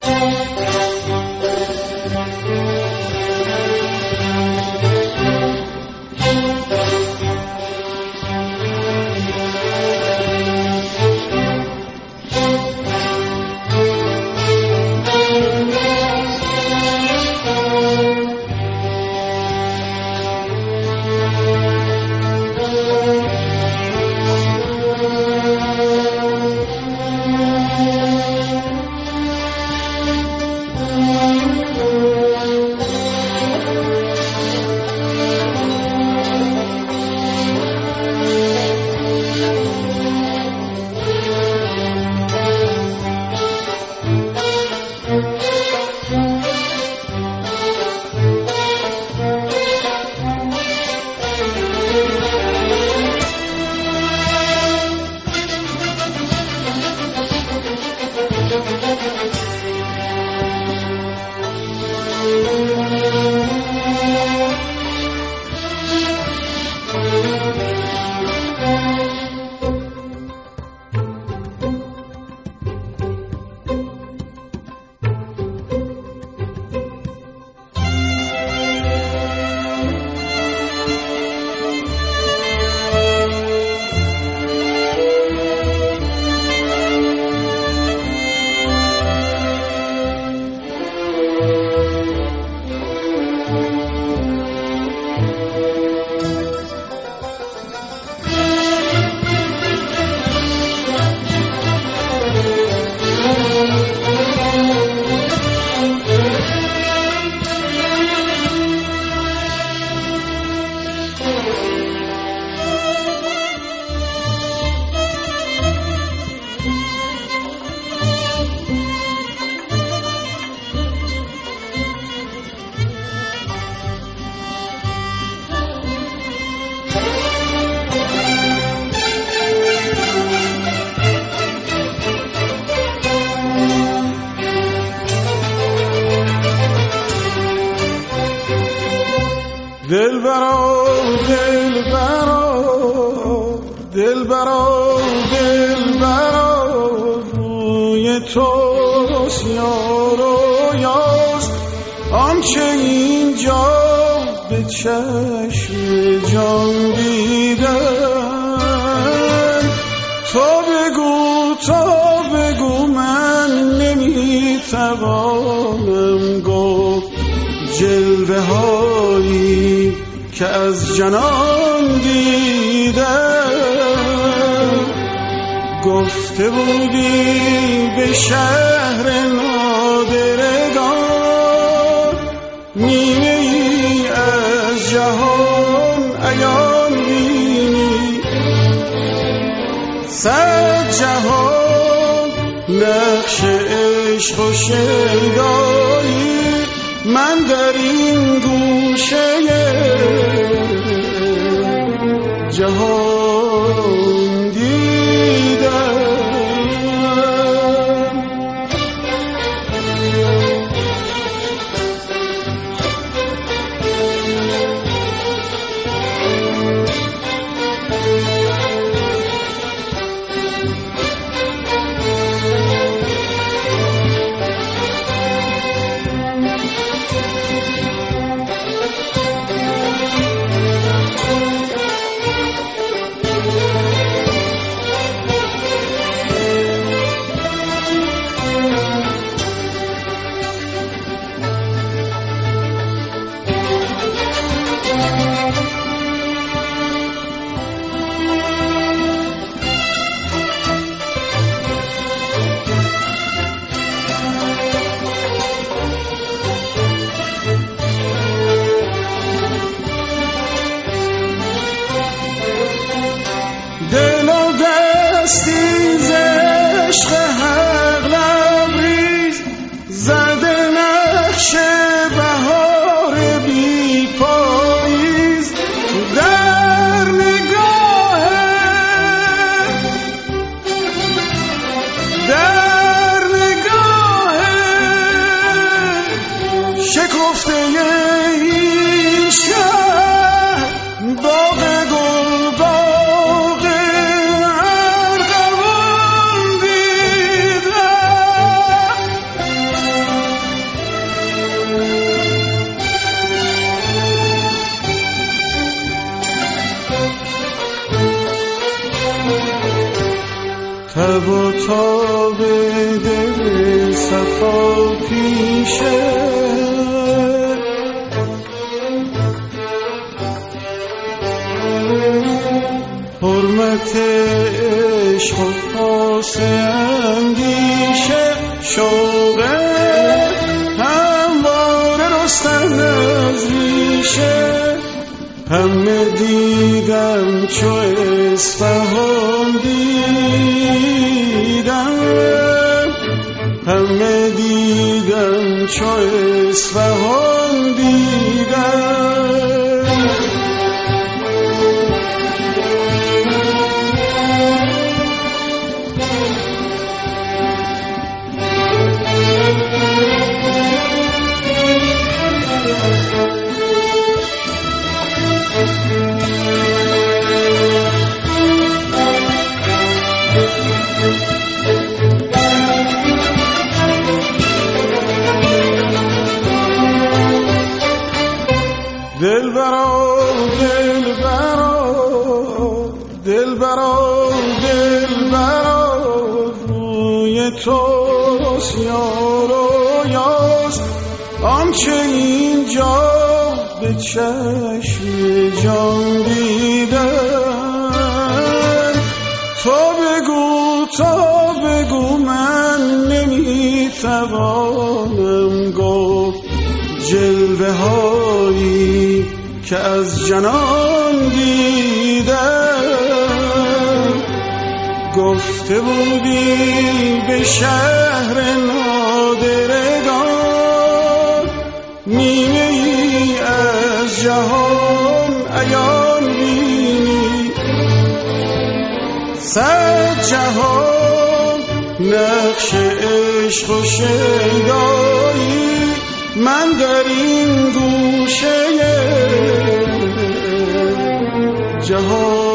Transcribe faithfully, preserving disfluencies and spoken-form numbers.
دلبرا دلبرا دلبرا دلبرا روی تو سیاه و یاست آنچه اینجا به چشم جان دیدن. تو بگو تو بگو من نمیتوانم گفت جلوه هایی که از جنان دیدم. گفته بودی به شهر نادرگان نیمه ای از جهان عیان بینی. صد جهان نقش عشق و شیدایی من در این گوشه جهان دیدم. صفا پیشه حرمت عشق و پاس اندیشه شوق همواره رستن از ریشه همه دیدم چو اصفهان دیدم همه دیدم چو اصفهان دیدم دلبرا دلبرا دلبرا دلبرا روی توست یار و یاست آنچه اینجا به چشم جان دیدم تو بگو تو بگو من نمیتوانم گفت جلوه هایی که از جنان دیدم گفته بودی به شهر نادرگان نیمه ای از جهان عیان بینی صد جهان نقش عشق و شیدایی من در این گوشه جهان